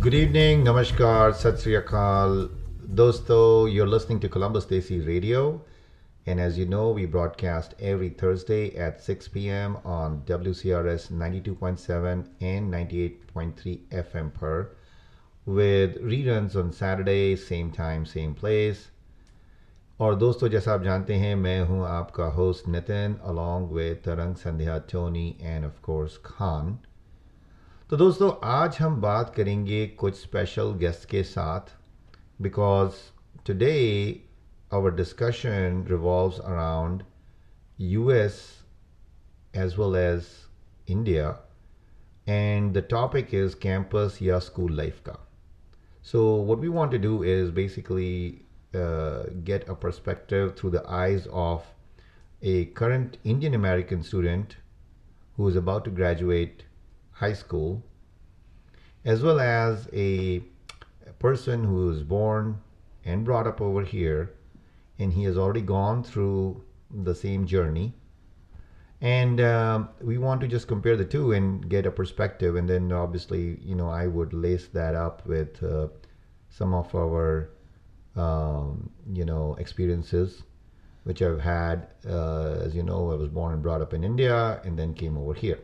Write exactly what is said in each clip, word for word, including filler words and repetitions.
Good evening, namaskar, sat sri akal. Dosto, you're listening to Columbus Desi Radio. And as you know, we broadcast every Thursday at six p.m. on W C R S ninety-two point seven and ninety-eight point three F M per, with reruns on Saturday, same time, same place. और दोस्तों जैसा आप जानते हैं मैं हूं आपका host Nitin along with Tarang Sandhya Tony and of course Khan. तो दोस्तों आज हम बात करेंगे कुछ स्पेशल गेस्ट के साथ because today our discussion revolves around U S as well as India, and the topic is campus या school life का. So what we want to do is basically uh, get a perspective through the eyes of a current Indian American student who is about to graduate high school, as well as a, a person who is born and brought up over here, and he has already gone through the same journey. And um, we want to just compare the two and get a perspective, and then obviously, you know, I would lace that up with uh, some of our, um, you know, experiences, which I've had. Uh, as you know, I was born and brought up in India, and then came over here.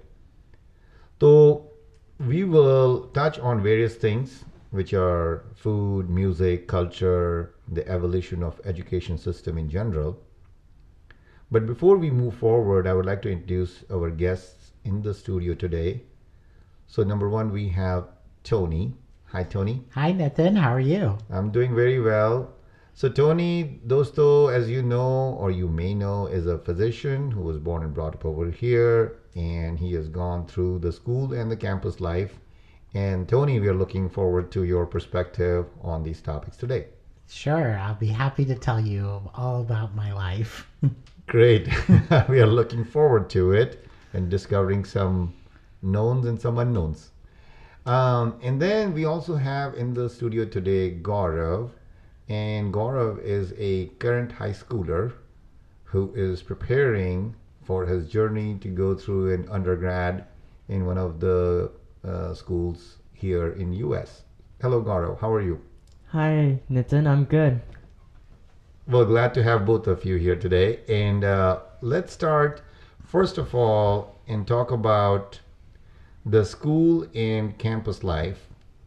So we will touch on various things, which are food, music, culture, the evolution of education system in general. But before we move forward, I would like to introduce our guests in the studio today. So number one, we have Tony. Hi, Tony. Hi, Nathan. How are you? I'm doing very well. So Tony, dosto, as you know, or you may know, is a physician who was born and brought up over here, and he has gone through the school and the campus life. And Tony, we are looking forward to your perspective on these topics today. Sure, I'll be happy to tell you all about my life. Great. We are looking forward to it and discovering some knowns and some unknowns. Um, and then we also have in the studio today Gaurav. And Gaurav is a current high schooler who is preparing for his journey to go through an undergrad in one of the uh, schools here in U S. Hello, Gaurav. How are you? Hi, Nitin. I'm good. Well, glad to have both of you here today. And uh, let's start, first of all, and talk about the school and campus life.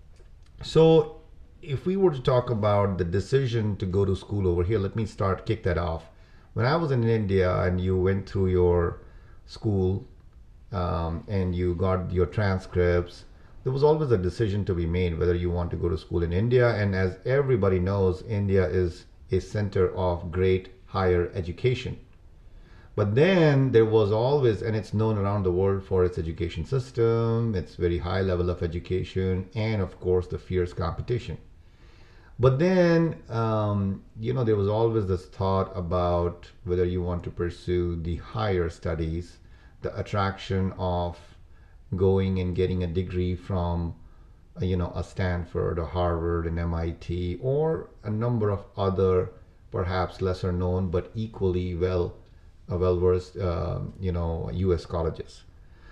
So, if we were to talk about the decision to go to school over here, let me start, kick that off. When I was in India and you went through your school um, and you got your transcripts, there was always a decision to be made whether you want to go to school in India. And as everybody knows, India is a center of great higher education. But then there was always, and it's known around the world for its education system, its very high level of education, and of course the fierce competition. But then, um, you know, there was always this thought about whether you want to pursue the higher studies, the attraction of going and getting a degree from, uh, you know, a Stanford, a Harvard, an M I T, or a number of other, perhaps lesser known, but equally well, uh, well-versed, uh, you know, U S colleges.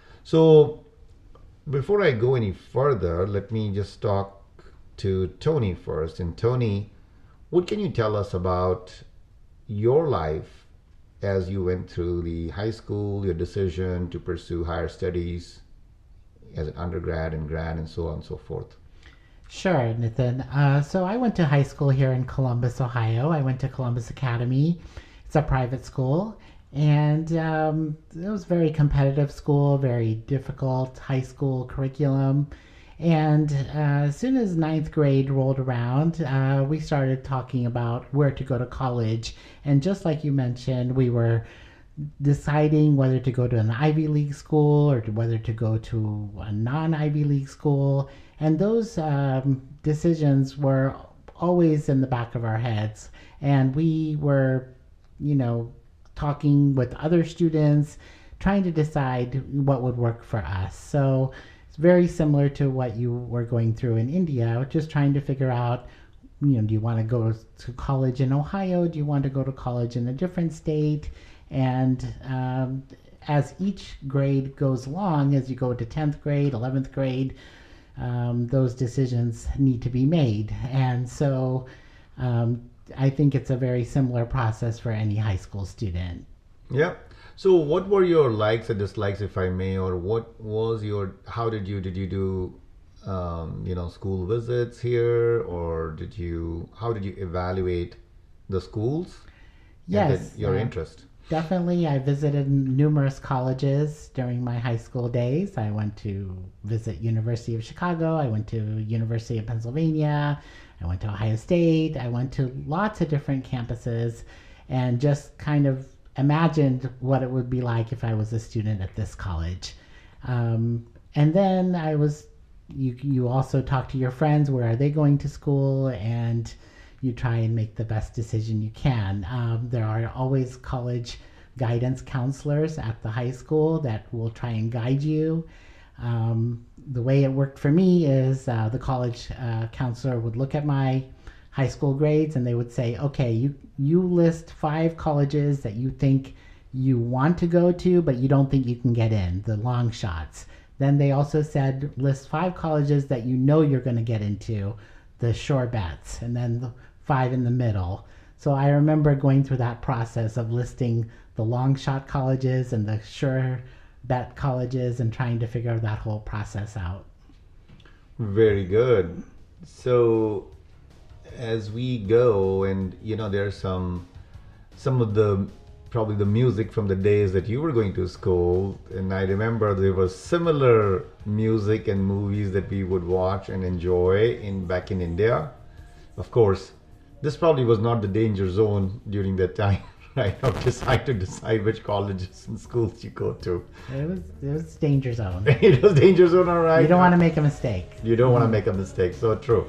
So before I go any further, let me just talk to Tony first. And Tony, what can you tell us about your life as you went through the high school, your decision to pursue higher studies as an undergrad and grad and so on and so forth? Sure, Nathan. Uh, so I went to high school here in Columbus, Ohio. I went to Columbus Academy. It's a private school. And um, it was a very competitive school, very difficult high school curriculum. And uh, as soon as ninth grade rolled around, uh, we started talking about where to go to college. And just like you mentioned, we were deciding whether to go to an Ivy League school or to whether to go to a non-Ivy League school. And those um, decisions were always in the back of our heads. And we were, you know, talking with other students, trying to decide what would work for us. So it's very similar to what you were going through in India, just trying to figure out, you know, do you want to go to college in Ohio? Do you want to go to college in a different state? And um, as each grade goes along, as you go to tenth grade, eleventh grade, um, those decisions need to be made. And so um, I think it's a very similar process for any high school student. Yeah. So what were your likes and dislikes, if I may, or what was your, how did you, did you do, um, you know, school visits here, or did you, how did you evaluate the schools? Yes. And then your uh, interest? Definitely. I visited numerous colleges during my high school days. I went to visit University of Chicago. I went to University of Pennsylvania. I went to Ohio State. I went to lots of different campuses and just kind of imagined what it would be like if I was a student at this college. Um, and then I was, you, you also talk to your friends, where are they going to school? And you try and make the best decision you can. Um, there are always college guidance counselors at the high school that will try and guide you. Um, the way it worked for me is uh, the college uh, counselor would look at my high school grades and they would say, okay, you, you list five colleges that you think you want to go to, but you don't think you can get in, the long shots. Then they also said, list five colleges that you know you're going to get into, the sure bets, and then the five in the middle. So I remember going through that process of listing the long shot colleges and the sure bet colleges and trying to figure that whole process out. Very good. So as we go, and you know, there's some some of the probably the music from the days that you were going to school, and I remember there was similar music and movies that we would watch and enjoy in back in India. Of course, this probably was not the danger zone during that time, right? Of decide to decide which colleges and schools you go to. It was it was danger zone. It was danger zone, all right. You don't want to make a mistake. You don't want to make a mistake. So true.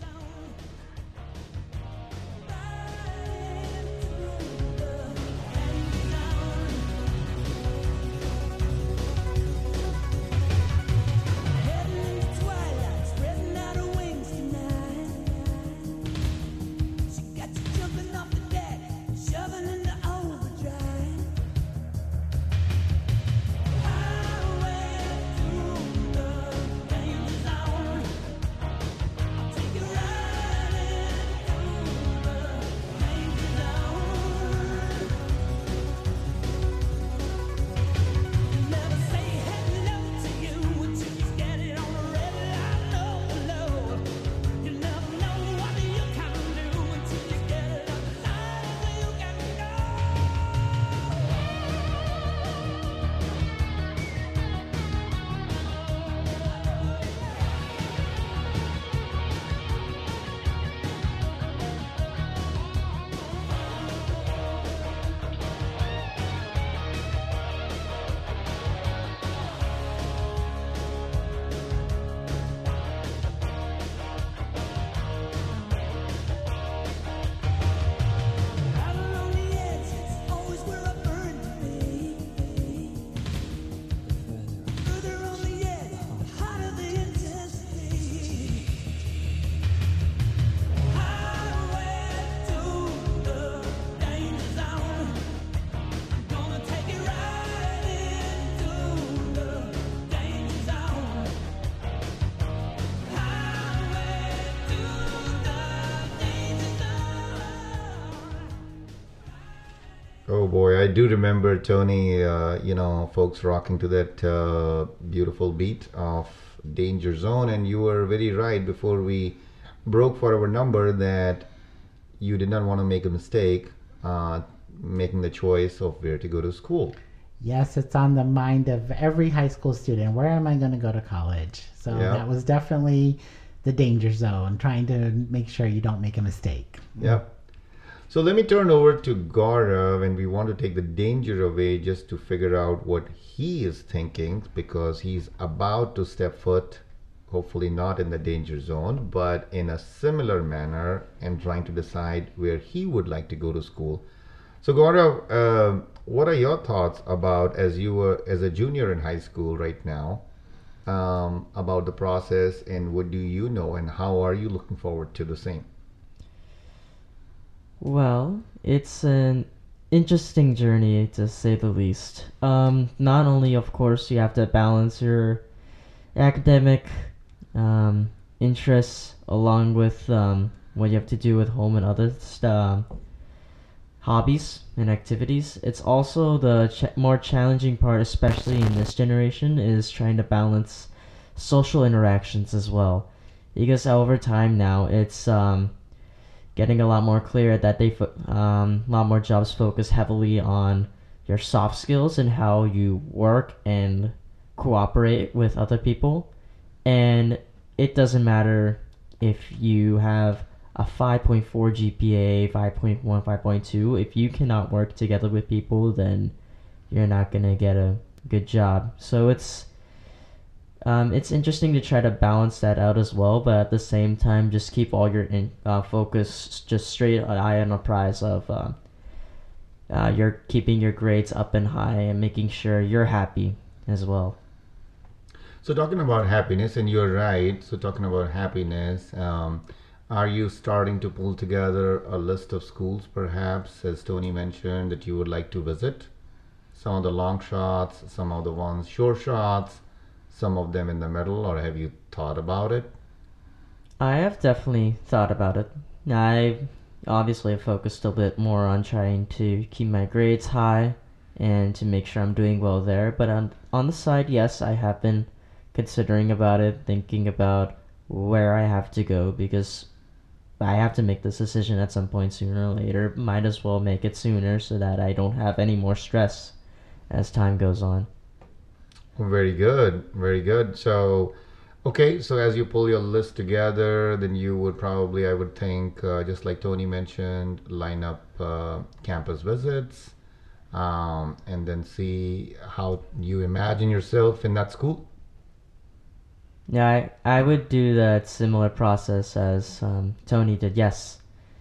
Oh boy, I do remember Tony, uh, you know, folks rocking to that uh, beautiful beat of Danger Zone. And you were very right before we broke for our number that you did not want to make a mistake uh, making the choice of where to go to school. Yes, it's on the mind of every high school student. Where am I going to go to college? So Yeah. that was definitely the danger zone, trying to make sure you don't make a mistake. Yep. So let me turn over to Gaurav, and we want to take the danger away just to figure out what he is thinking, because he's about to step foot, hopefully not in the danger zone, but in a similar manner, and trying to decide where he would like to go to school. So Gaurav, uh, what are your thoughts about, as you were as a junior in high school right now, um, about the process, and what do you know, and how are you looking forward to the same? Well, it's an interesting journey to say the least. Um, not only, of course, you have to balance your academic um, interests along with um, what you have to do with home and other st- hobbies and activities. It's also the ch- more challenging part, especially in this generation, is trying to balance social interactions as well. Because over time now, it's um, getting a lot more clear that they fo- um, a lot more jobs focus heavily on your soft skills and how you work and cooperate with other people. And it doesn't matter if you have a five point four G P A, five point one, five point two. If you cannot work together with people, then you're not going to get a good job. So it's um, it's interesting to try to balance that out as well, but at the same time, just keep all your in, uh, focus just straight eye on the prize of uh, uh, you're keeping your grades up and high and making sure you're happy as well. So talking about happiness, and you're right. So talking about happiness, um, are you starting to pull together a list of schools, perhaps, as Tony mentioned, that you would like to visit? Some of the long shots, some of the ones short shots, some of them in the middle, or have you thought about it? I have definitely thought about it. I obviously have focused a bit more on trying to keep my grades high and to make sure I'm doing well there. But on on the side, yes, I have been considering about it, thinking about where I have to go because I have to make this decision at some point sooner or later. Might as well make it sooner so that I don't have any more stress as time goes on. Very good, very good. So, okay, so as you pull your list together, then you would probably, I would think, uh, just like Tony mentioned, line up uh, campus visits, um, and then see how you imagine yourself in that school. Yeah, I, I would do that similar process as um, Tony did, yes.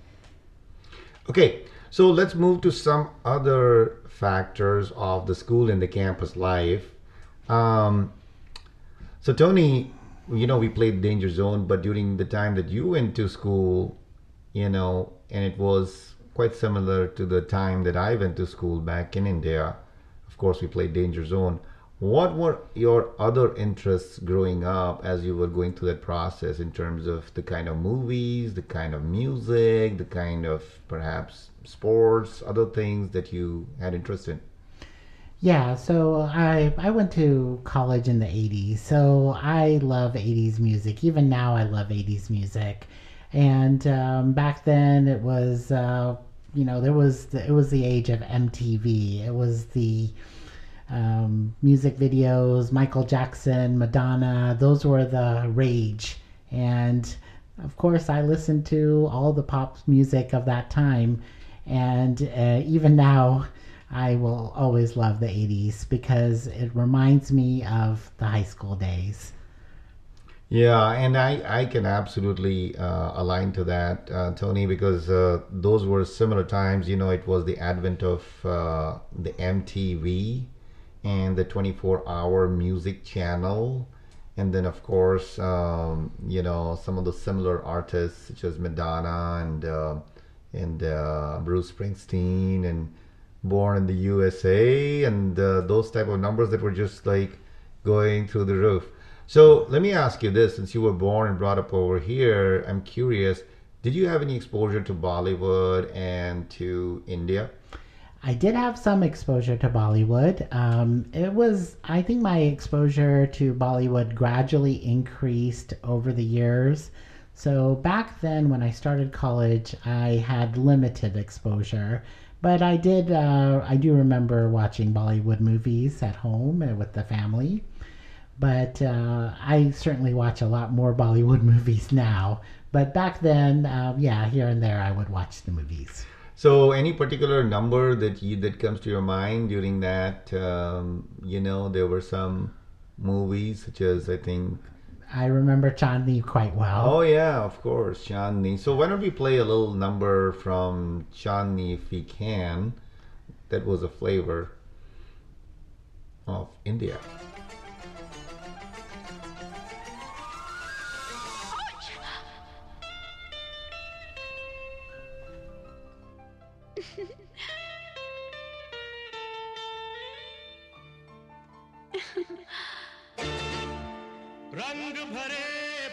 Okay, so let's move to some other factors of the school and the campus life. Um, so, Tony, you know, we played Danger Zone, but during the time that you went to school, you know, and it was quite similar to the time that I went to school back in India. Of course, we played Danger Zone. What were your other interests growing up as you were going through that process in terms of the kind of movies, the kind of music, the kind of perhaps sports, other things that you had interest in? Yeah, so I I went to college in the eighties. So I love eighties music. Even now I love eighties music. And um, back then it was uh, you know, there was the, it was the age of M T V. It was the um, music videos, Michael Jackson, Madonna, those were the rage. And of course, I listened to all the pop music of that time. And uh, even now, I will always love the eighties because it reminds me of the high school days. Yeah, and I, I can absolutely uh, align to that, uh, Tony, because uh, those were similar times. You know, it was the advent of uh, the M T V and the twenty-four hour music channel. And then, of course, um, you know, some of the similar artists such as Madonna and, uh, and uh, Bruce Springsteen and Born in the U S A and uh, those type of numbers that were just like going through the roof. So let me ask you this, since you were born and brought up over here, I'm curious, did you have any exposure to Bollywood and to India? I did have some exposure to Bollywood. Um, it was, I think my exposure to Bollywood gradually increased over the years. So back then, when I started college, I had limited exposure. But I did, uh, I do remember watching Bollywood movies at home and with the family. But uh, I certainly watch a lot more Bollywood movies now. But back then, uh, yeah, here and there, I would watch the movies. So any particular number that you that comes to your mind during that? Um, you know, there were some movies such as I think. I remember Chandni quite well. Oh yeah, of course, Chandni. So why don't we play a little number from Chandni if we can? That was a flavor of India. रंग भरे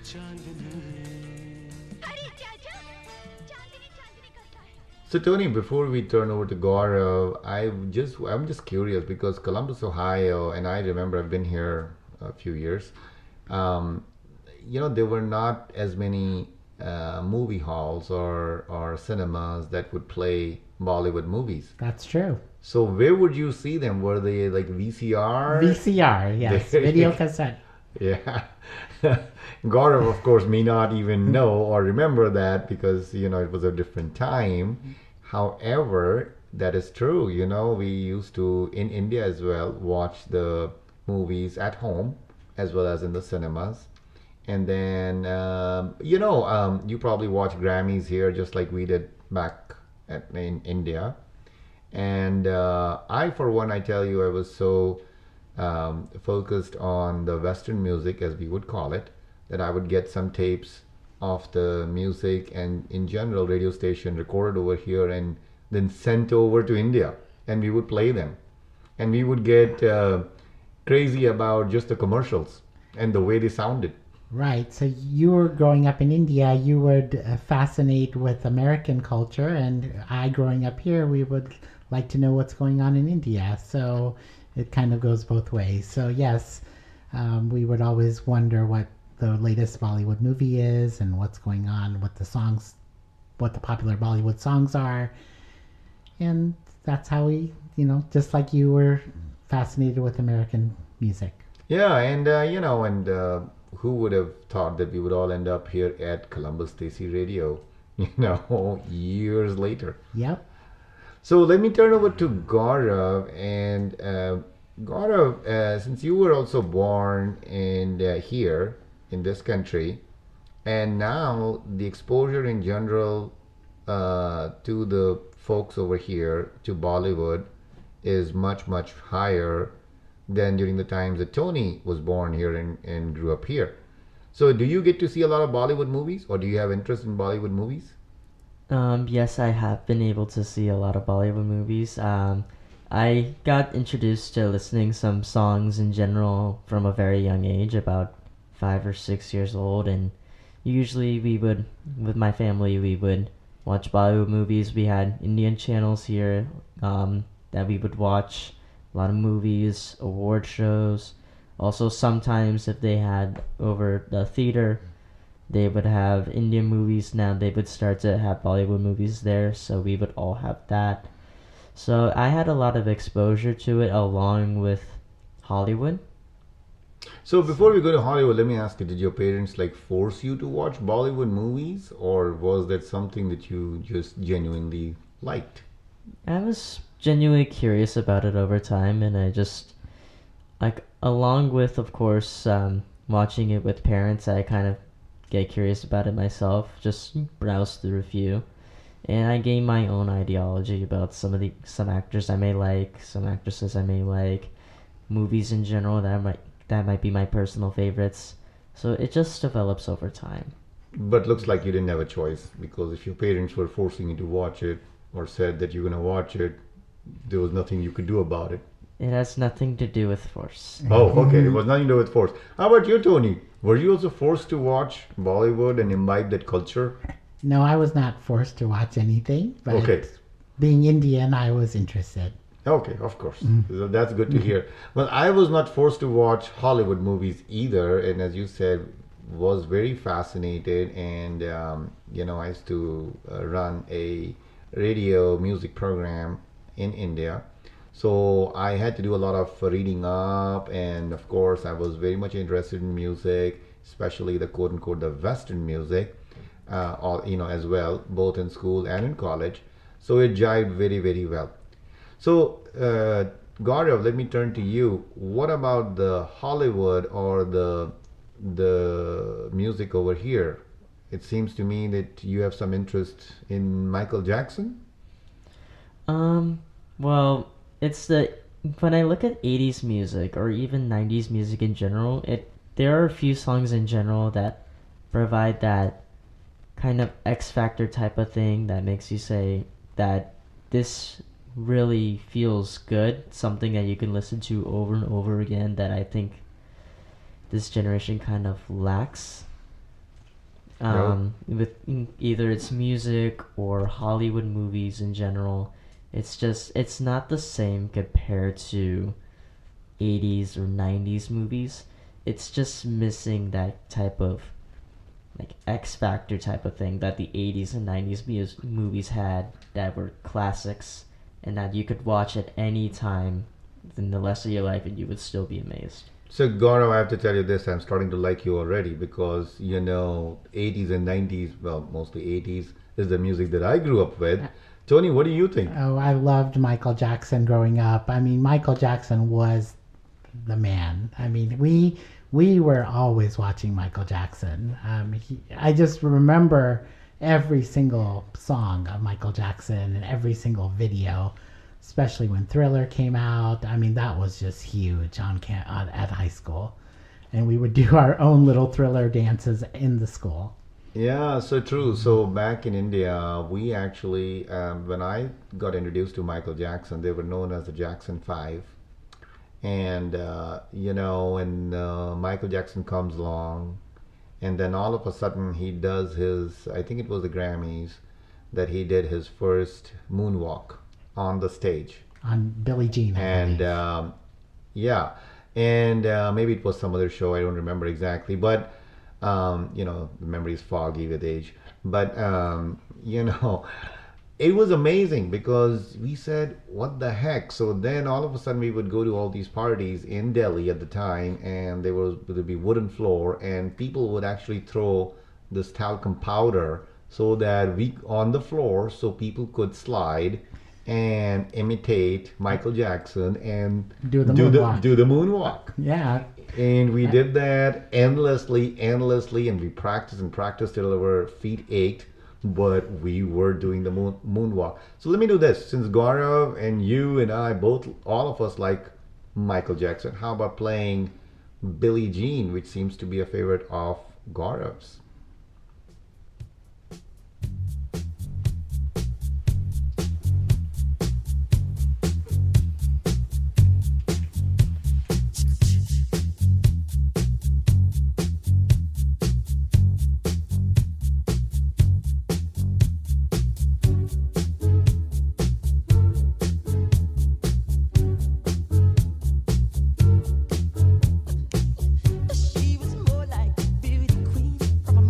So Tony, before we turn over to Gaurav, I just I'm just curious because Columbus, Ohio, and I remember I've been here a few years. Um, you know, there were not as many uh, movie halls or or cinemas that would play Bollywood movies. That's true. So where would you see them? Were they like V C R? V C R, yes, They- video cassette. Yeah. Gaurav, of course, may not even know or remember that because, you know, it was a different time. However, that is true. You know, we used to, in India as well, watch the movies at home as well as in the cinemas. And then, um, you know, um, you probably watch Grammys here just like we did back at, in India. And uh, I, for one, I tell you, I was so um, focused on the Western music, as we would call it, that I would get some tapes of the music and, in general, radio station recorded over here and then sent over to India, and we would play them, and we would get uh, crazy about just the commercials and the way they sounded. Right. So you were growing up in India, you would uh, fascinate with American culture, and I, growing up here, we would like to know what's going on in India. So it kind of goes both ways. So yes, um, we would always wonder what the latest Bollywood movie is and what's going on, what the songs, what the popular Bollywood songs are. And that's how we, you know, just like you were fascinated with American music. Yeah, and uh, you know, and uh, who would have thought that we would all end up here at Columbus Desi Radio, you know, years later. Yep. So let me turn over to Gaurav. And uh, Gaurav, uh, since you were also born in uh, here in this country, and now the exposure in general uh, to the folks over here, to Bollywood, is much, much higher than during the times that Tony was born here and, and grew up here. So do you get to see a lot of Bollywood movies, or do you have interest in Bollywood movies? Um, yes, I have been able to see a lot of Bollywood movies. Um, I got introduced to listening some songs in general from a very young age, about five or six years old, and usually we would, with my family, we would watch Bollywood movies. We had Indian channels here um, that we would watch a lot of movies, award shows. Also, sometimes if they had over the theater, they would have Indian movies. Now they would start to have Bollywood movies there, so we would all have that. So I had a lot of exposure to it along with Hollywood. So before we go to Hollywood, let me ask you, did your parents like force you to watch Bollywood movies, or was that something that you just genuinely liked? I was genuinely curious about it over time, and I just, like, along with, of course, um, watching it with parents, I kind of get curious about it myself, just browse through a few, and I gain my own ideology about some of the some actors I may like, some actresses I may like, movies in general that might that might be my personal favorites. So it just develops over time. But looks like you didn't have a choice, because if your parents were forcing you to watch it or said that you're going to watch it, there was nothing you could do about it. It has nothing to do with force. Oh, okay. It was nothing to do with force. How about you, Tony? Were you also forced to watch Bollywood and imbibe that culture? No, I was not forced to watch anything, but Okay. being Indian, I was interested. Okay, of course. So that's good to hear. Well, I was not forced to watch Hollywood movies either, and as you said, was very fascinated. And um, you know, I used to uh, run a radio music program in India, so I had to do a lot of reading up, and of course, I was very much interested in music, especially the quote unquote the Western music, uh, all, you know, as well, both in school and in college. So it jived very, very well. So, uh, Gaurav, let me turn to you. What about the Hollywood or the the music over here? It seems to me that you have some interest in Michael Jackson. Um, well, it's the when I look at eighties music or even nineties music in general, it there are a few songs in general that provide that kind of X Factor type of thing that makes you say that this really feels good, something that you can listen to over and over again that I think this generation kind of lacks. Um, with mm, either it's music or Hollywood movies in general, it's just it's not the same compared to eighties or nineties movies. It's just missing that type of like X Factor type of thing that the eighties and nineties mus- movies had, that were classics and that you could watch at any time in the rest of your life and you would still be amazed. So Gaurav, I have to tell you this, I'm starting to like you already because, you know, eighties and nineties, well, mostly eighties is the music that I grew up with. Tony, what do you think? Oh, I loved Michael Jackson growing up. I mean, Michael Jackson was the man. I mean, we we were always watching Michael Jackson. Um, he, I just remember every single song of Michael Jackson and every single video, especially when Thriller came out. I mean, that was just huge on, cam- on at high school, and we would do our own little Thriller dances in the school. Yeah, so true. So back in India, we actually, um, when I got introduced to Michael Jackson, they were known as the Jackson Five. And, uh, you know, when uh, Michael Jackson comes along, and then all of a sudden he does his, I think it was the Grammys, that he did his first moonwalk on the stage. On Billie Jean, I And believe. um, yeah, and uh, maybe it was some other show, I don't remember exactly, but um, you know, the memory is foggy with age. But um, you know, it was amazing because we said, what the heck? So then all of a sudden we would go to all these parties in Delhi at the time, and there was there would be wooden floor, and people would actually throw this talcum powder so that we on the floor so people could slide and imitate Michael Jackson and Do the do the moonwalk. do the moonwalk. Yeah, And we did that endlessly, endlessly, and we practiced and practiced till our feet ached, but we were doing the moon, moonwalk. So let me do this. Since Gaurav and you and I, both, all of us like Michael Jackson, how about playing Billie Jean, which seems to be a favorite of Gaurav's? She was more like a beauty queen from a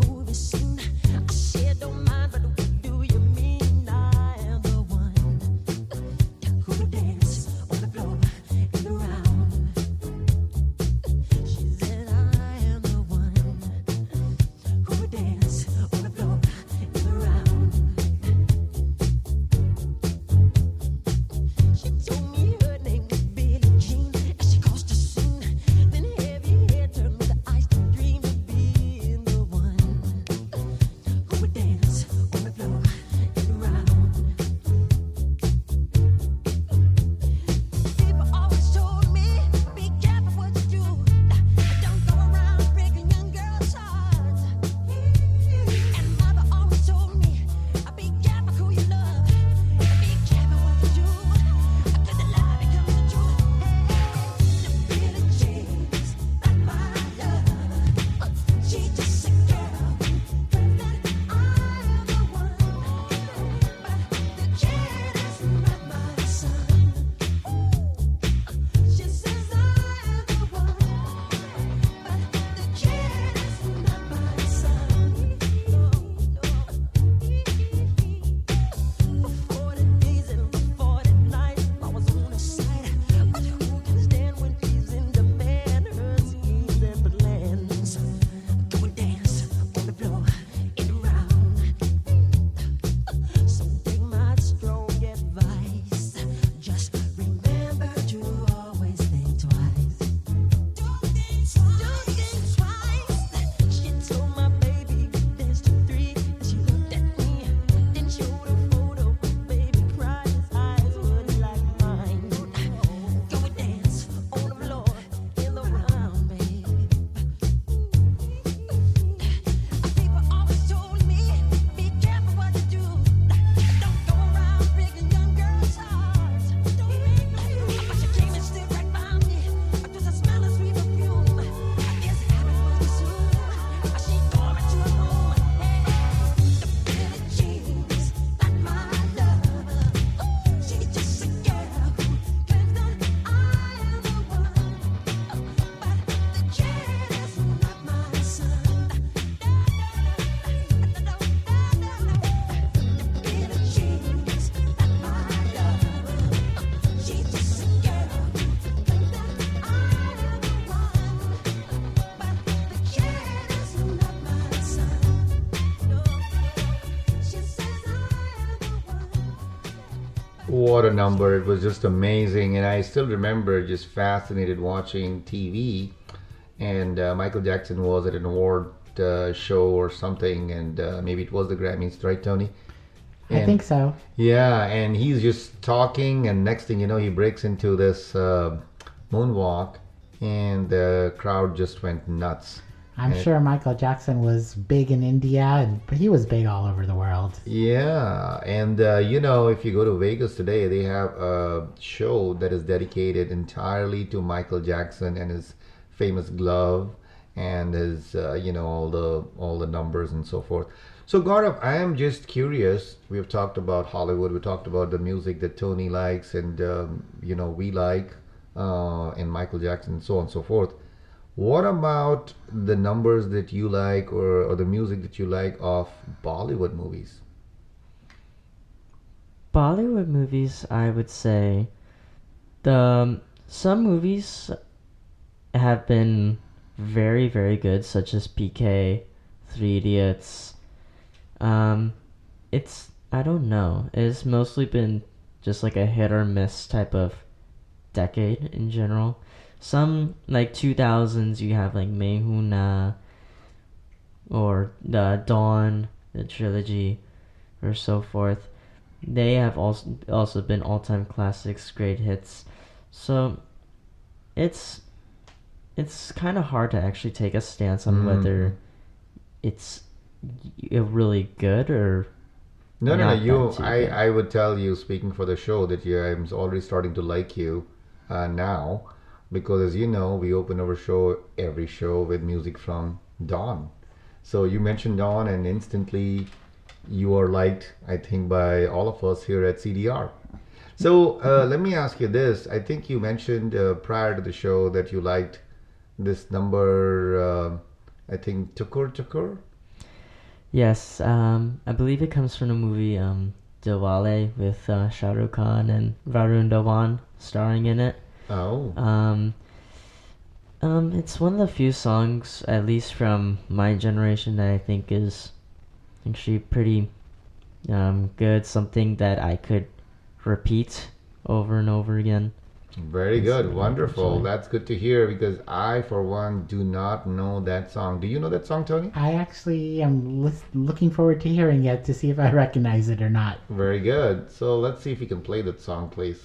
What a number. It was just amazing. And I still remember just fascinated watching T V. And uh, Michael Jackson was at an award uh, show or something. And uh, maybe it was the Grammys, right, Tony? I And think so. yeah, and he's just talking. And next thing you know, he breaks into this uh, moonwalk. And the crowd just went nuts. I'm And- sure Michael Jackson was big in India, and but he was big all over the world. Yeah, and uh, you know, if you go to Vegas today, they have a show that is dedicated entirely to Michael Jackson and his famous glove and his, uh, you know, all the all the numbers and so forth. So Gaurav, I am just curious. We've talked about Hollywood. We talked about the music that Tony likes, and um, you know, we like, uh, and Michael Jackson, and so on and so forth. What about the numbers that you like, or, or the music that you like of Bollywood movies? Bollywood movies, I would say, the um, some movies have been very, very good, such as P K, Three Idiots. Um, it's I don't know. It's mostly been just like a hit or miss type of decade in general. Some like two thousands, you have like Mehuna or the Dawn, the trilogy, or so forth. They have also also been all time classics, great hits. So it's it's kind of hard to actually take a stance on Mm. whether it's y- really good or No, no, no. not You, that too I, good. I would tell you, speaking for the show, that you, I'm already starting to like you uh, now, because as you know, we open our show every show with music from Dawn. So you mentioned Dawn, and instantly you are liked, I think, by all of us here at C D R. So uh, let me ask you this. I think you mentioned uh, prior to the show that you liked this number, uh, I think, Tukur Tukur. Yes, um, I believe it comes from the movie um, Dilwale with uh, Shah Rukh Khan and Varun Dhawan starring in it. Oh. Um, um, it's one of the few songs, at least from my generation, that I think is actually pretty um, good. Something that I could repeat over and over again. Very Yes, good, I wonderful. enjoy. That's good to hear because I, for one, do not know that song. Do you know that song, Tony? I actually am lis- looking forward to hearing it to see if I recognize it or not. Very good. So let's see if you can play that song, please.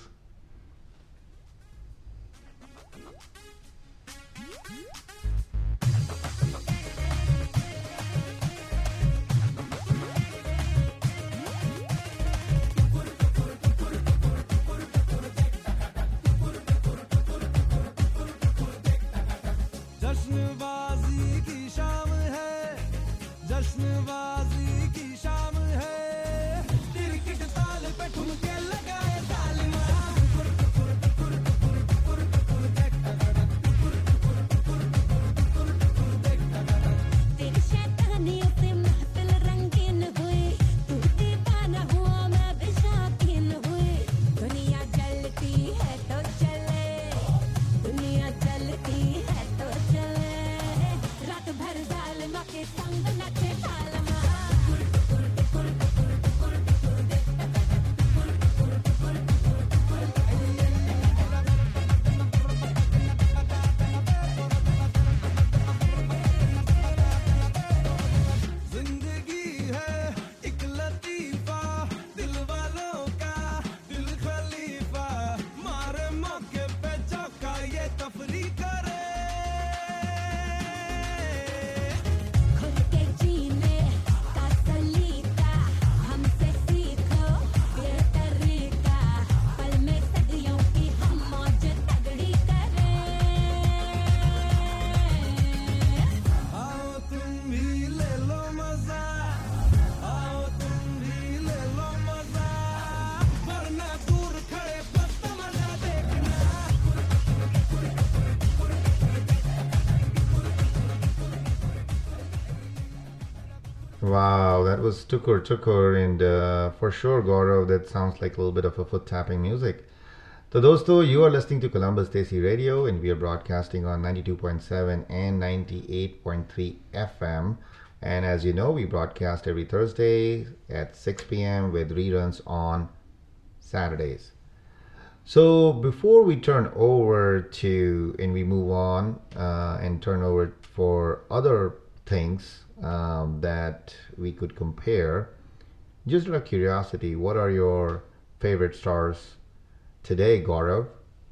जश्नबाजी की शाम है जश्नबाजी की शाम है cricket ताल पे ठुमके लगाए तालिमा तेरी शैतानियों से महफिल रंगीन हुई तू दीवाना हुआ मैं भी शौकीन हुई दुनिया जलती है तो चले दुनिया जलती है तो चले रात भर जालिमा के संग नचे तालमा जिंदगी है एक लतीफा दिल वालों का दिल खलीफा मारे मौके पे चौका ये तफरी करे खुद के जीने का सलीका हमसे सीखो ये तरीका पल में सदियों की हम मौज तगड़ी करें आओ तुम भी ले लो मजा आओ तुम भी ले लो मजा वरना दूर खड़े बस तमाशा देखना Wow, that was Tukur Tukur, and uh, for sure, Gaurav, that sounds like a little bit of a foot tapping music. So, dosto, you are listening to Columbus Desi Radio, and we are broadcasting on ninety-two point seven and ninety-eight point three F M. And as you know, we broadcast every Thursday at six p m with reruns on Saturdays. So before we turn over to and we move on uh, and turn over for other things um, that we could compare, just out of curiosity, what are your favorite stars today, Gaurav?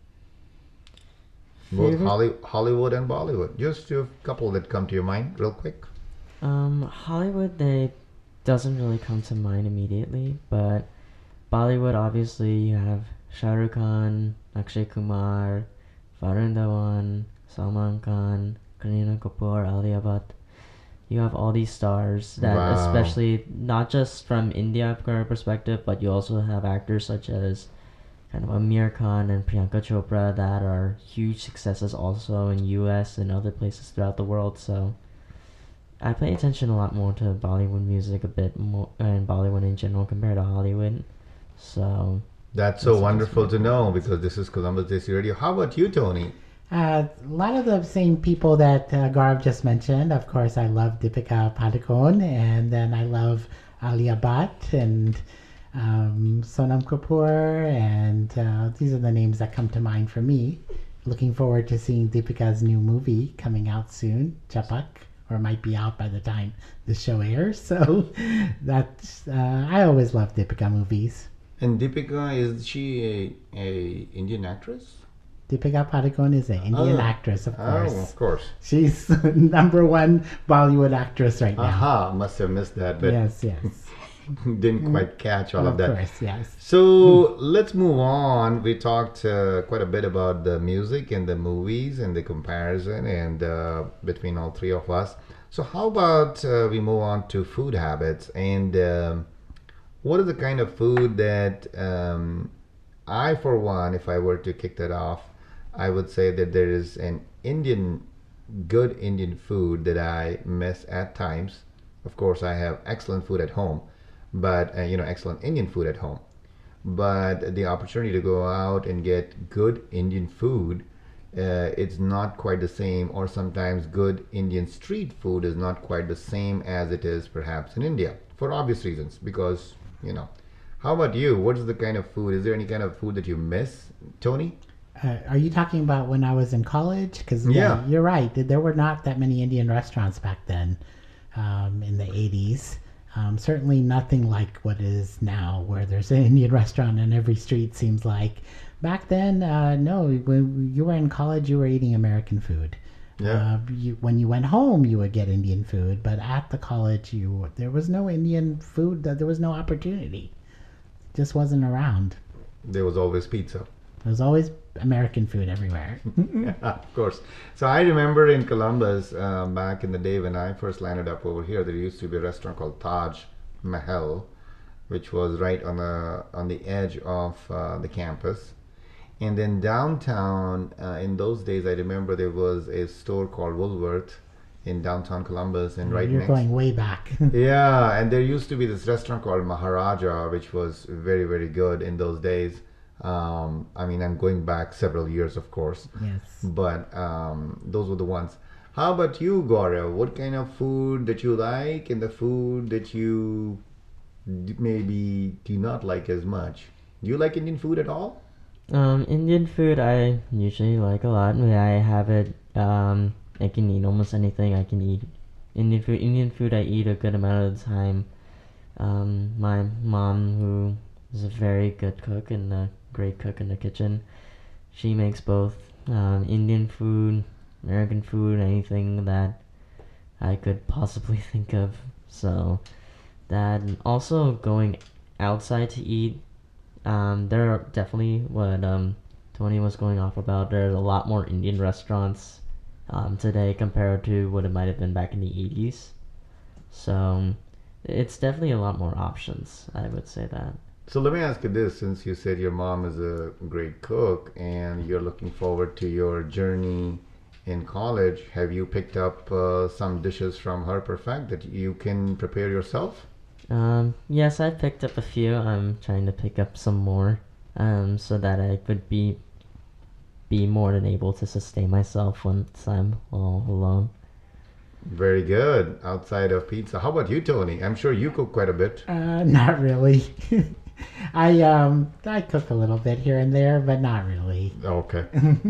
Both Favorite? Holly, Hollywood and Bollywood. Just a couple that come to your mind, real quick. Um, Hollywood, they doesn't really come to mind immediately, but Bollywood, obviously, you have Shah Rukh Khan, Akshay Kumar, Varun Dhawan, Salman Khan, Kareena Kapoor, Alia Bhatt. You have all these stars that, Wow. especially not just from India perspective, but you also have actors such as kind of Amir Khan and Priyanka Chopra that are huge successes also in U S and other places throughout the world. So I pay attention a lot more to Bollywood music a bit more and Bollywood in general compared to Hollywood. So That's so That's wonderful to interesting. know because this is Columbus Daisy Radio. How about you, Tony? Uh, a lot of the same people that uh, Gaurav just mentioned. Of course, I love Deepika Padukone, and then I love Alia Bhatt and um, Sonam Kapoor, and uh, these are the names that come to mind for me. Looking forward to seeing Deepika's new movie coming out soon, Chapak, or might be out by the time the show airs. So that's uh, I always love Deepika movies. And Deepika, is she a, a Indian actress? Deepika Padukone is an Indian Oh. actress, of Oh, course. of course. She's number one Bollywood actress right now. Aha, must have missed that, but Yes, yes. didn't quite catch all of, of that. course, yes. So let's move on. We talked uh, quite a bit about the music and the movies and the comparison and uh, between all three of us. So how about uh, we move on to food habits and um, what is the kind of food that um, I, for one, if I were to kick that off, I would say that there is an Indian, good Indian food that I miss at times. Of course, I have excellent food at home, but uh, you know, excellent Indian food at home. But the opportunity to go out and get good Indian food, uh, it's not quite the same, or sometimes good Indian street food is not quite the same as it is perhaps in India, for obvious reasons. Because you know, how about you? What is the kind of food? Is there any kind of food that you miss, Tony? Uh, are you talking about when I was in college? Because Yeah. you're right. There were not that many Indian restaurants back then um, in the eighties. Um, certainly nothing like what is now, where there's an Indian restaurant on every street, seems like. Back then, uh, no, when you were in college, you were eating American food. Yeah. Uh, you, when you went home, you would get Indian food, but at the college, you there was no Indian food. There was no opportunity. Just wasn't around. There was always pizza. There was always American food everywhere. Of course. So I remember in Columbus uh, back in the day when I first landed up over here, there used to be a restaurant called Taj Mahal, which was right on the on the edge of uh, the campus. And then downtown, uh, in those days, I remember there was a store called Woolworth in downtown Columbus, and right You're next. going way back. Yeah, and there used to be this restaurant called Maharaja, which was very, very good in those days. Um, I mean, I'm going back several years, of course, Yes. but um, those were the ones. How about you, Gaurav? What kind of food that you like and the food that you d- maybe do not like as much? Do you like Indian food at all? Um, Indian food I usually like a lot. I have it. Um, I can eat almost anything. I can eat Indian food. Indian food I eat a good amount of the time. Um, my mom, who is a very good cook and a great cook in the kitchen, she makes both um, Indian food, American food, anything that I could possibly think of. So that, and also going outside to eat. Um, there are definitely what um, Tony was going off about. There's a lot more Indian restaurants um, today compared to what it might have been back in the eighties. So it's definitely a lot more options. I would say that. So let me ask you this, since you said your mom is a great cook and you're looking forward to your journey in college, have you picked up uh, some dishes from her perfect that you can prepare yourself? Um, yes, I picked up a few. I'm trying to pick up some more, um, so that I could be be more than able to sustain myself once I'm all alone. Very good. Outside of pizza. How about you, Tony? I'm sure you cook quite a bit. Uh, not really. I um I cook a little bit here and there, but not really. Okay.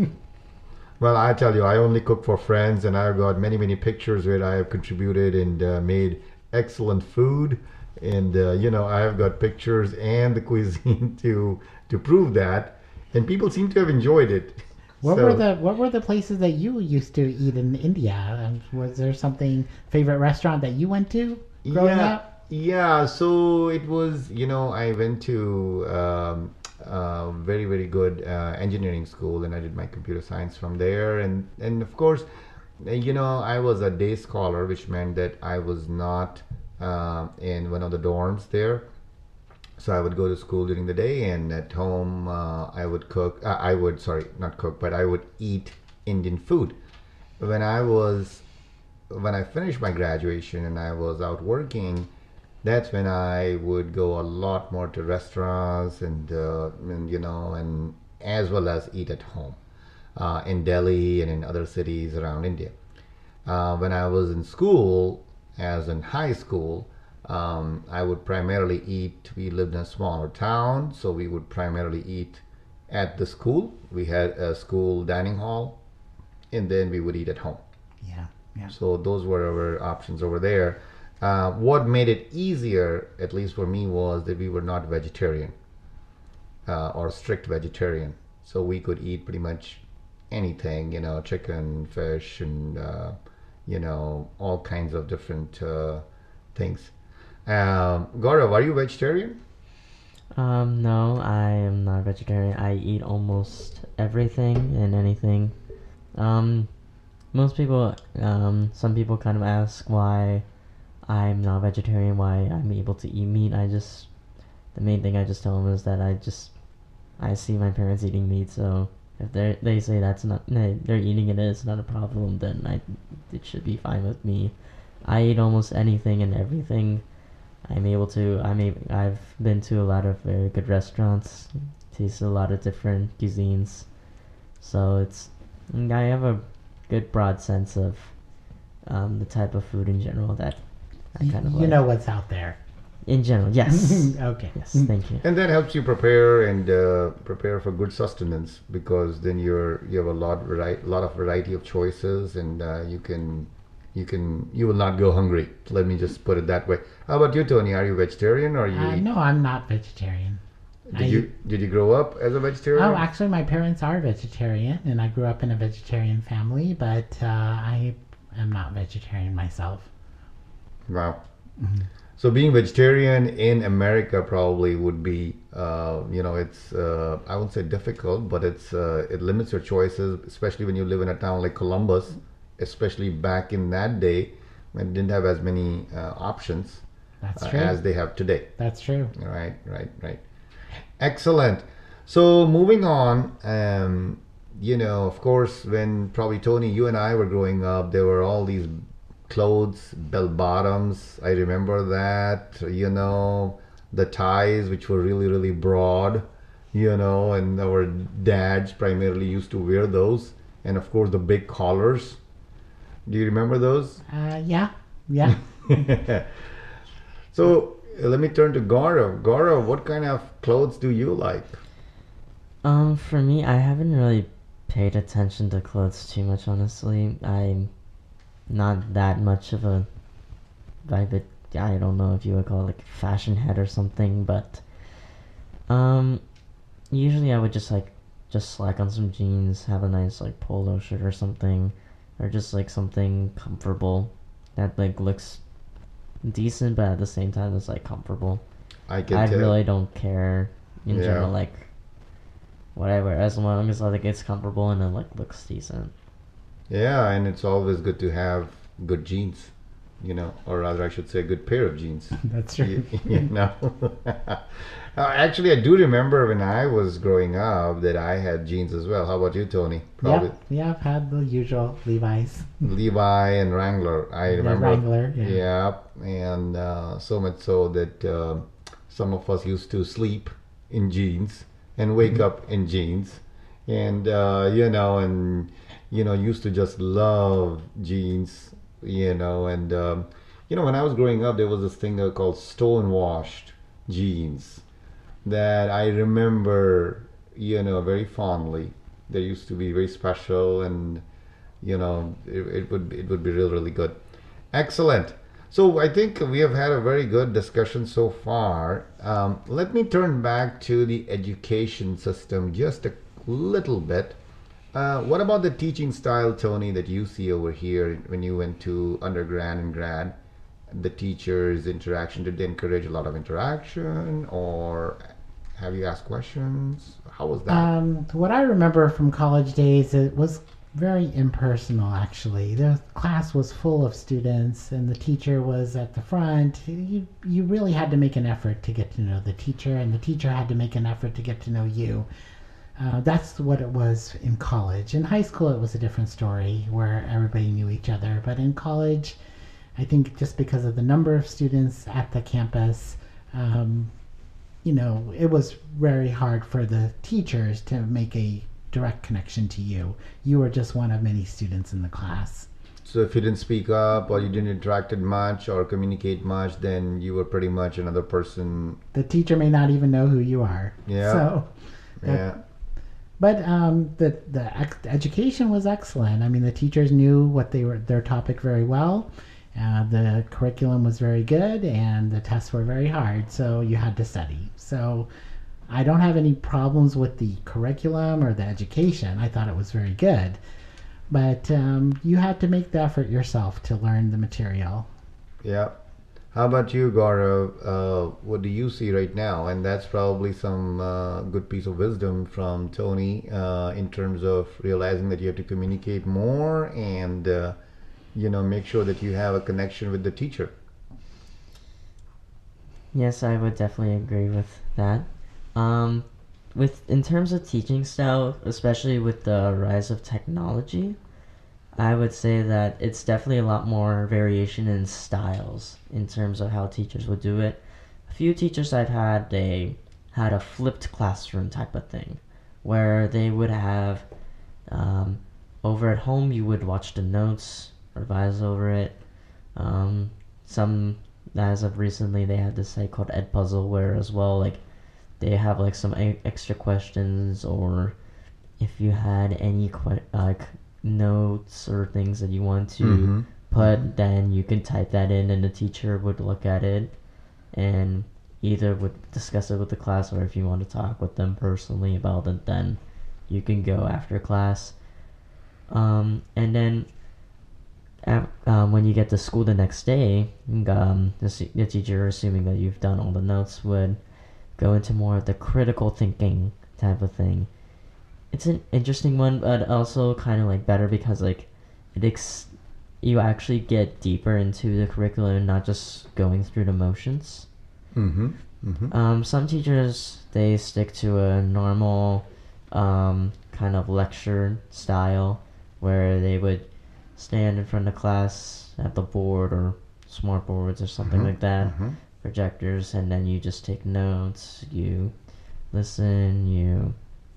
Well, I tell you, I only cook for friends, and I've got many, many pictures where I have contributed and uh, made excellent food. And uh, you know, I have got pictures and the cuisine to to prove that, and people seem to have enjoyed it. What So- were the What were the places that you used to eat in India? Um, Was there something favorite restaurant that you went to growing yeah, up? Yeah, so it was, you know, I went to um, uh, very, very good uh, engineering school, and I did my computer science from there. And, and of course, uh, you know, I was a day scholar, which meant that I was not uh, in one of the dorms there. So I would go to school during the day, and at home uh, I would cook. Uh, I would, sorry, not cook, but I would eat Indian food. When I was, when I finished my graduation and I was out working, that's when I would go a lot more to restaurants and, uh, and you know, and as well as eat at home uh, in Delhi and in other cities around India. Uh, when I was in school, as in high school, um, I would primarily eat. We lived in a smaller town, so we would primarily eat at the school. We had a school dining hall, and then we would eat at home. Yeah, yeah. So those were our options over there. Uh, what made it easier, at least for me, was that we were not vegetarian uh, or strict vegetarian. So we could eat pretty much anything, you know, chicken, fish, and, uh, you know, all kinds of different uh, things. Um, Gaurav, are you vegetarian? Um, no, I am not vegetarian. I eat almost everything and anything. Um, most people, um, some people kind of ask why I'm not vegetarian, why I'm able to eat meat. I just, the main thing I just tell them is that I just, I see my parents eating meat, so if they they say that's not, they- they're eating it, it's not a problem, then I, it should be fine with me. I eat almost anything and everything. I'm able to, I'm able, I've been to a lot of very good restaurants, tasted a lot of different cuisines, so it's, I have a good broad sense of um, the type of food in general that I kind of You like. know what's out there. In general, yes. Okay. Yes, thank you. And that helps you prepare and uh, prepare for good sustenance, because then you're you have a lot vari- lot of variety of choices, and uh, you can you can you will not go hungry. Let me just put it that way. How about you, Tony? Are you vegetarian, or you Uh, eat- no, I'm not vegetarian. did I- you did you grow up as a vegetarian? Oh, actually, my parents are vegetarian, and I grew up in a vegetarian family, but uh, I am not vegetarian myself. Wow. So being vegetarian in America probably would be, uh, you know, it's uh, I won't say difficult, but it's uh, it limits your choices, especially when you live in a town like Columbus, especially back in that day when it didn't have as many uh, options That's uh, true. as they have today. That's true. Right, right, right. Excellent. So moving on, um, you know, of course, when probably Tony, you and I were growing up, there were all these clothes, bell bottoms. I remember that, you know, the ties, which were really, really broad, you know, and our dads primarily used to wear those. And of course, the big collars. Do you remember those? Uh, yeah, yeah. So uh, let me turn to Gaurav. Gaurav, what kind of clothes do you like? Um, for me, I haven't really paid attention to clothes too much, honestly. I'm not that much of a, I would, I don't know if you would call it like fashion head or something, but, um, usually I would just like, just slack on some jeans, have a nice like polo shirt or something, or just like something comfortable that like looks decent, but at the same time it's like comfortable. I can I tell. really don't care in Yeah. general, like whatever, as long as like it's comfortable and it like looks decent. Yeah, and it's always good to have good jeans, you know, or rather, I should say, a good pair of jeans. That's true. you, you know. uh, actually, I do remember when I was growing up that I had jeans as well. How about you, Tony? Probably Yeah, yeah. I've had the usual Levi's. Levi and Wrangler. I The remember. Wrangler, yeah. Yeah, and uh, so much so that uh, some of us used to sleep in jeans and wake up in jeans, and uh, you know, and you know, used to just love jeans, you know, and um, you know, when I was growing up, there was this thing uh, called stone washed jeans, that I remember, you know, very fondly. They used to be very special, and you know, it, it would it would be really really good. Excellent. So I think we have had a very good discussion so far. Um, let me turn back to the education system just a little bit. Uh, what about the teaching style, Tony, that you see over here when you went to undergrad and grad? The teachers' interaction, did they encourage a lot of interaction, or have you asked questions? How was that? Um, what I remember from college days, it was very impersonal, actually. The class was full of students, and the teacher was at the front. You, you really had to make an effort to get to know the teacher, and the teacher had to make an effort to get to know you. Uh, that's what it was in college. In high school, it was a different story where everybody knew each other. But in college, I think just because of the number of students at the campus, um, you know, it was very hard for the teachers to make a direct connection to you. You were just one of many students in the class. So if you didn't speak up, or you didn't interact much or communicate much, then you were pretty much another person. The teacher may not even know who you are. Yeah. So, Yeah. but um, the the ex- education was excellent. I mean, the teachers knew what they were their topic very well. Uh, the curriculum was very good, and the tests were very hard. So you had to study. So I don't have any problems with the curriculum or the education. I thought it was very good. But um, you had to make the effort yourself to learn the material. Yeah. How about you, Gaurav? Uh, what do you see right now? And that's probably some uh, good piece of wisdom from Tony uh, in terms of realizing that you have to communicate more and, uh, you know, make sure that you have a connection with the teacher. Yes, I would definitely agree with that. Um, with in terms of teaching style, especially with the rise of technology, I would say that it's definitely a lot more variation in styles in terms of how teachers would do it. A few teachers I've had, they had a flipped classroom type of thing, where they would have um, over at home you would watch the notes, revise over it. Um, some as of recently they had this site called Edpuzzle, where as well like they have like some e- extra questions, or if you had any que- like notes or things that you want to Mm-hmm. put, then you can type that in and the teacher would look at it and either would discuss it with the class, or if you want to talk with them personally about it, then you can go after class. Um, and then at, um, when you get to school the next day, um, the, se- the teacher, assuming that you've done all the notes, would go into more of the critical thinking type of thing. It's an interesting one, but also kind of like better because like it ex- you actually get deeper into the curriculum and not just going through the motions. Mm-hmm. Mm-hmm. Um, some teachers, they stick to a normal um, kind of lecture style where they would stand in front of class at the board or smart boards or something Mhm, like that, mhm. projectors, and then you just take notes, you listen, you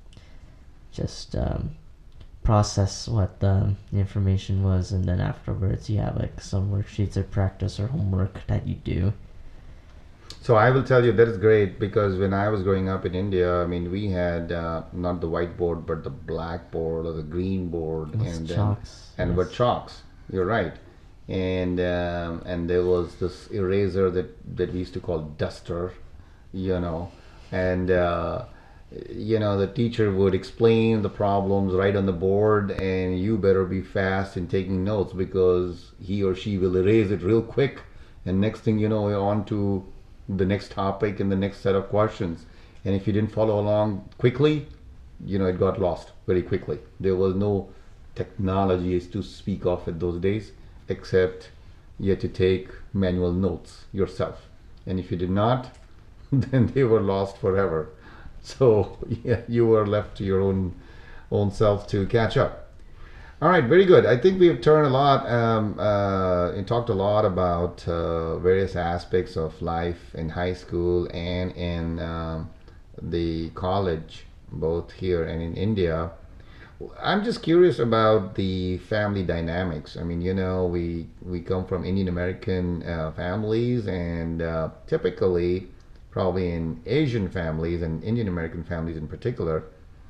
just um, process what the information was, and then afterwards you have like some worksheets of practice or homework that you do. So I will tell you that is great, because when I was growing up in India, I mean, we had uh, not the whiteboard but the blackboard or the green board, With and then, chalks, and yes. with chalks. You're right, and um, and there was this eraser that that we used to call duster, you know, and uh, you know the teacher would explain the problems right on the board, and you better be fast in taking notes because he or she will erase it real quick, and next thing you know, you're on to the next topic and the next set of questions. And if you didn't follow along quickly, you know, it got lost very quickly. There was no technologies to speak of at those days, except you had to take manual notes yourself. And if you did not, then they were lost forever. So yeah, you were left to your own own self to catch up. All right, very good. I think we've turned a lot um, uh, and talked a lot about uh, various aspects of life in high school and in um, the college, both here and in India. I'm just curious about the family dynamics. I mean, you know, we we come from Indian American uh, families, and uh, typically, probably in Asian families and Indian American families in particular.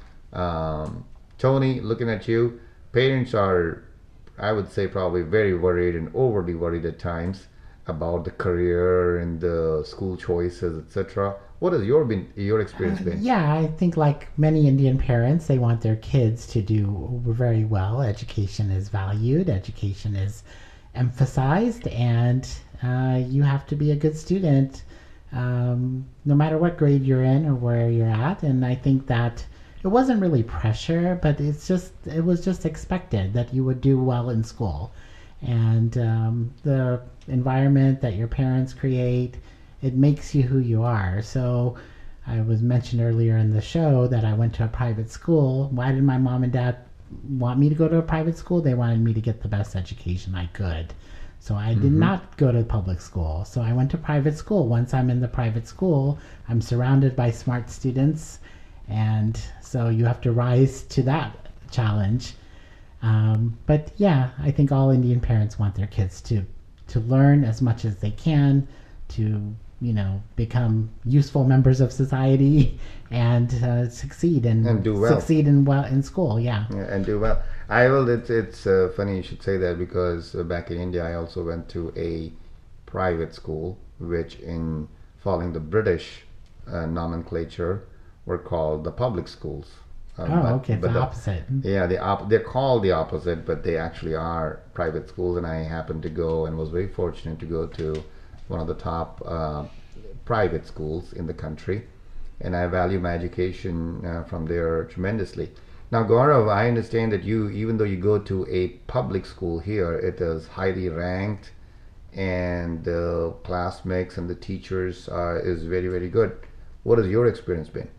Um, Tony, looking at you, parents are, I would say, probably very worried and overly worried at times about the career and the school choices, et cetera. What has your been your experience been? Yeah, I think like many Indian parents, they want their kids to do very well. Education is valued, education is emphasized, and uh, you have to be a good student um, no matter what grade you're in or where you're at. And I think that it wasn't really pressure, but it's just it was just expected that you would do well in school. And um, the environment that your parents create, it makes you who you are. So I was mentioned earlier in the show that I went to a private school. Why did my mom and dad want me to go to a private school? They wanted me to get the best education I could. So I did Mm-hmm. not go to public school. So I went to private school. Once I'm in the private school, I'm surrounded by smart students. And so you have to rise to that challenge. Um, but yeah, I think all Indian parents want their kids to, to learn as much as they can, to you know, become useful members of society and uh, succeed and, And do well. succeed in well in school. Yeah. Yeah, and do well. I will. It's it's uh, funny you should say that because uh, back in India, I also went to a private school, which in following the British uh, nomenclature were called the public schools. Um, Oh, but- okay. It's but the the- opposite. Yeah, they op- they're called the opposite, but they actually are private schools. And I happened to go and was very fortunate to go to one of the top uh, private schools in the country, and I value my education uh, from there tremendously. Now, Gaurav, I understand that you, even though you go to a public school here, it is highly ranked, and the class mix and the teachers uh, is very, very good. What has your experience been?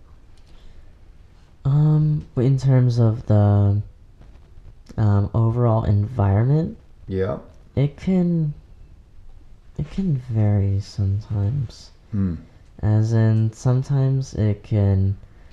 Um, in terms of the um, overall environment, Yeah. it can it can vary sometimes. Hmm. As in, sometimes it can.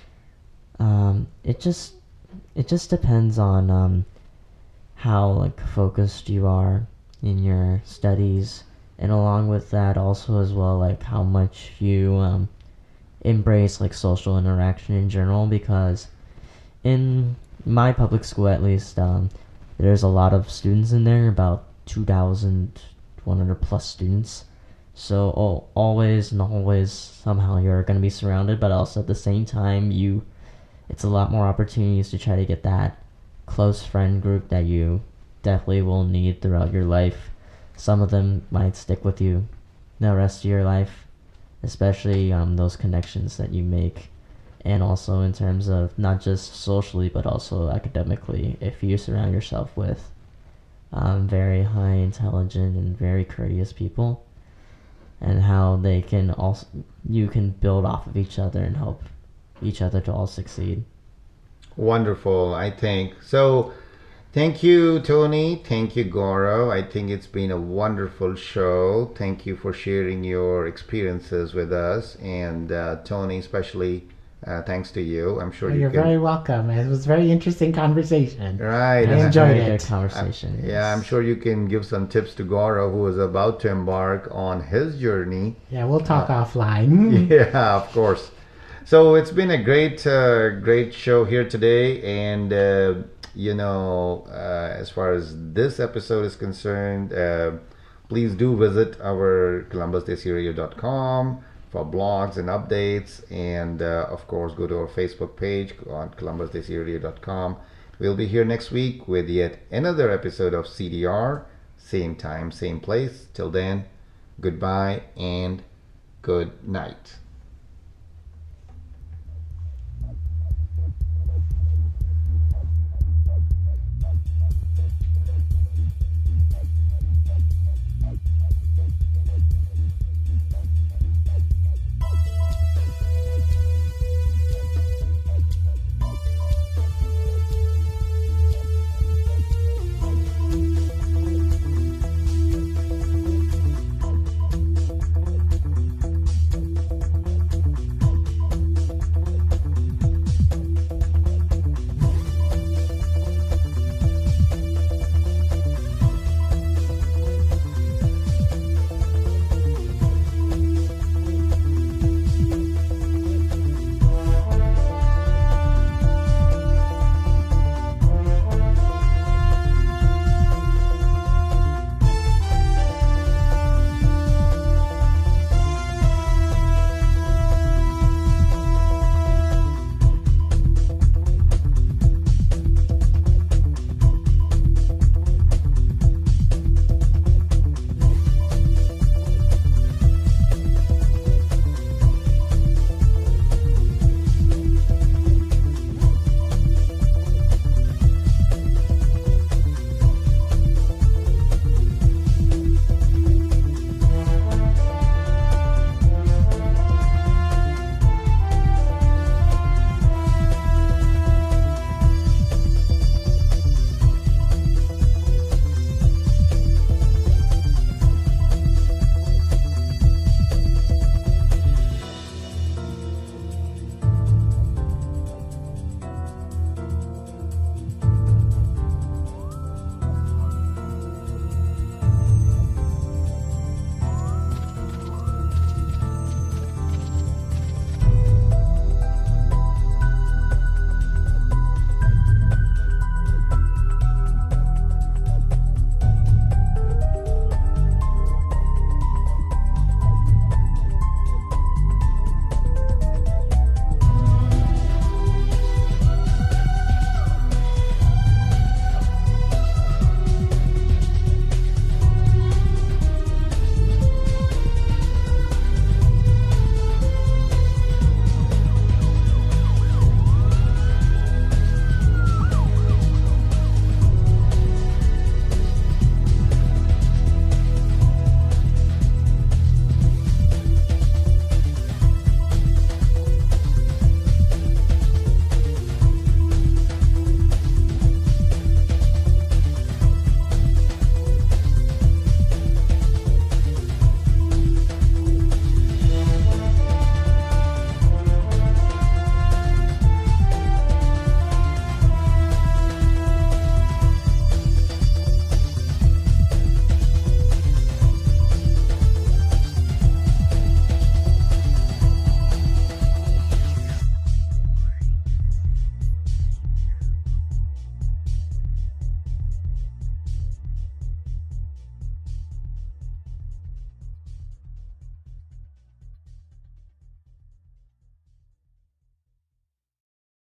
Um, it just it just depends on um, how like focused you are in your studies, and along with that, also as well, like how much you um, embrace like social interaction in general. Because in my public school, at least, um, there's a lot of students in there, about two thousand one hundred plus students. So al- always and always somehow you're going to be surrounded, but also at the same time you it's a lot more opportunities to try to get that close friend group that you definitely will need throughout your life. Some of them might stick with you the rest of your life, especially um, those connections that you make, and also in terms of not just socially but also academically. If you surround yourself with um, very high intelligent and very courteous people, and how they can also you can build off of each other and help each other to all succeed. Wonderful, I think. So, thank you, Tony. Thank you, Gaurav. I think it's been a wonderful show. Thank you for sharing your experiences with us. And uh, Tony, especially, uh, thanks to you. I'm sure Well, you you're can. very welcome. It was a very interesting conversation. Right. I and enjoyed Very it. good conversation. Yeah, I'm sure you can give some tips to Gaurav, who is about to embark on his journey. Yeah, we'll talk Uh, offline. Yeah, of course. So it's been a great, uh, great show here today, and uh, you know, uh, as far as this episode is concerned, uh, please do visit our columbus desi radio dot com for blogs and updates, and uh, of course, go to our Facebook page on columbus desi radio dot com. We'll be here next week with yet another episode of C D R, same time, same place. Till then, goodbye and good night.